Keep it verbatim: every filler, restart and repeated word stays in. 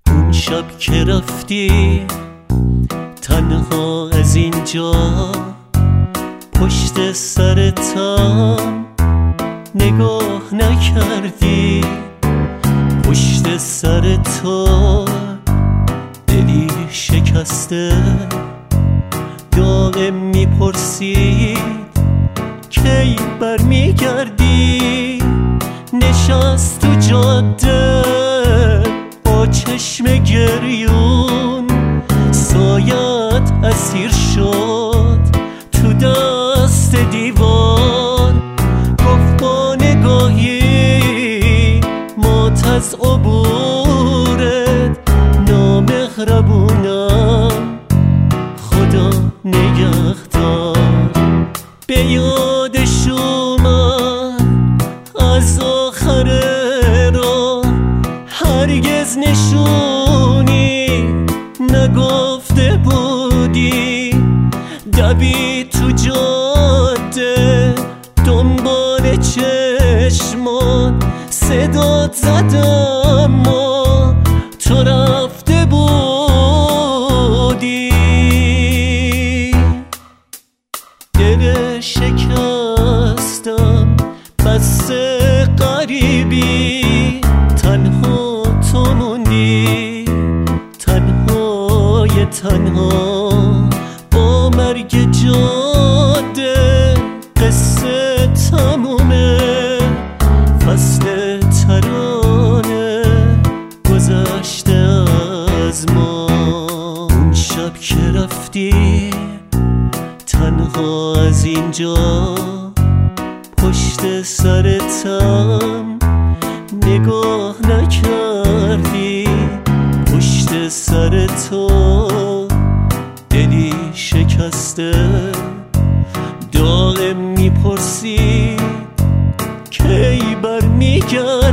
اون شب که رفتی تنها از اینجا، پشت سرتم نگاه نکردی. پشت سر تو دلی شکسته دائم میپرسید کی برمیگردی. نشست تو جاده با چشم گریون، سایت اسیر شد تو دست دیوار. گفت با نگاهی مات از عبورت، نامهربونم خدا نگهدار. به یادش اومد از آخر راه، هرگز نشونی نگفته بودی. دوی تو جاده دنبال چشمات، صدات زدم ما تو رفته بودی. دل شکستم بس غریبی، تنها تو موندی، تنهای تنها. با مرگ جاده قصه تمومه، فصل ترانه گذشته از ما. اون شب که رفتی تنها از اینجا، پشت سرتم نگاه نکردی. پشت سر تو دلی شکسته دائم میپرسی کی برمیگردی.